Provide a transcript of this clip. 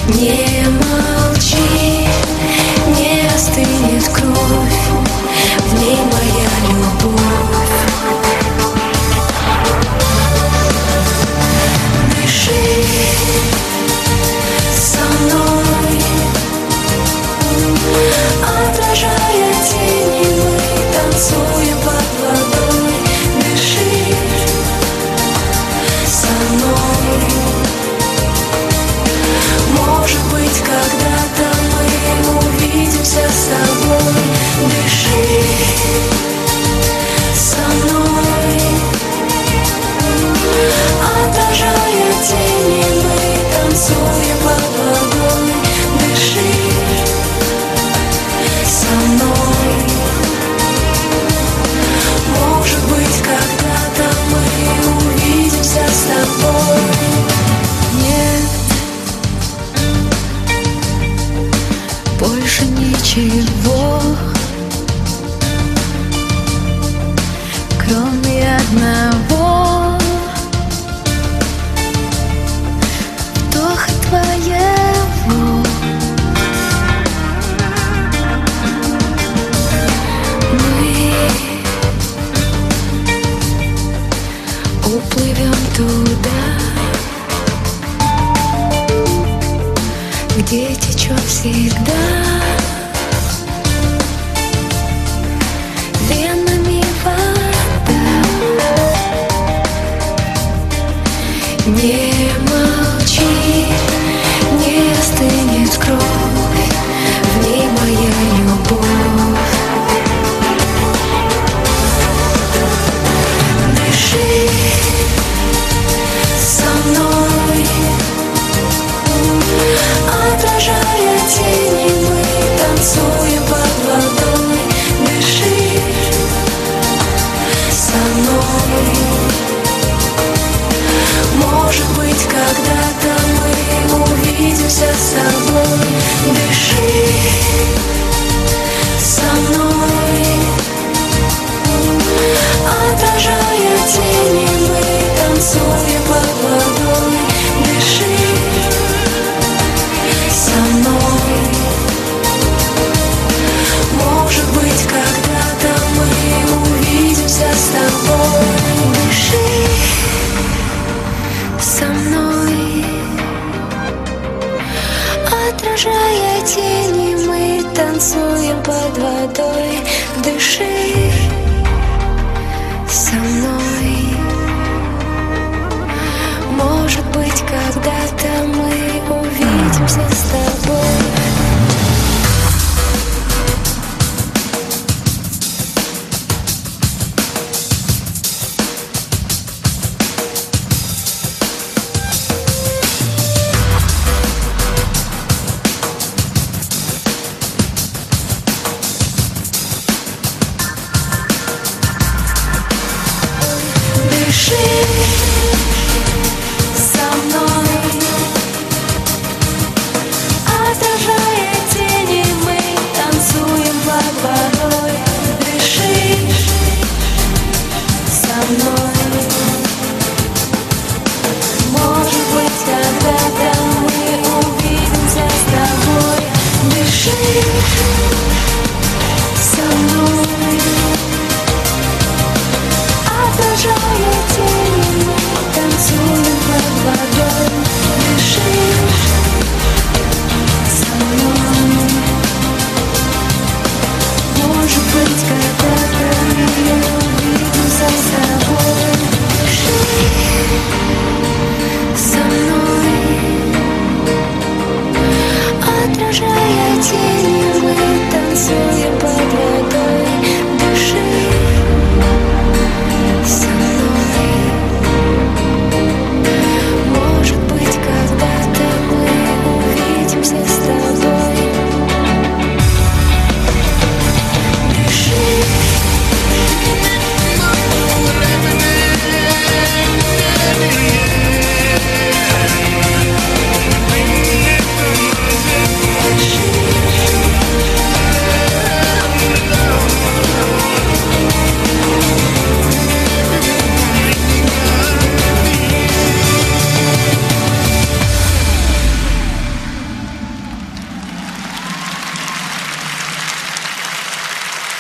Не молчи, не остынет кровь, в ней моя любовь. Дыши со мной, отражая тени, мы танцуем под водой. Дыши со мной. Может быть, когда-то мы увидимся с тобой. Дыши со мной, отражая тени, мы танцуем под водой. Дыши со мной. Может быть, когда-то мы увидимся с тобой. Нет, больше ничего, кроме одного вдоха твоего. Мы уплывем туда, где течет всегда венами вода. Не молчи, не остынет кровь, в ней моя любовь. Дыши со мной, отражая тени, мы танцуем под водой. Дыши со мной. Может быть, когда-то мы увидимся с тобой. Дыши со мной, отражая тени, мы танцуем под водой. Дыши со мной. Может быть, когда-то мы увидимся с тобой. Дыши со мной, отражая тени, мы танцуем под водой. Дыши со мной. Может быть, когда-то мы увидимся с тобой.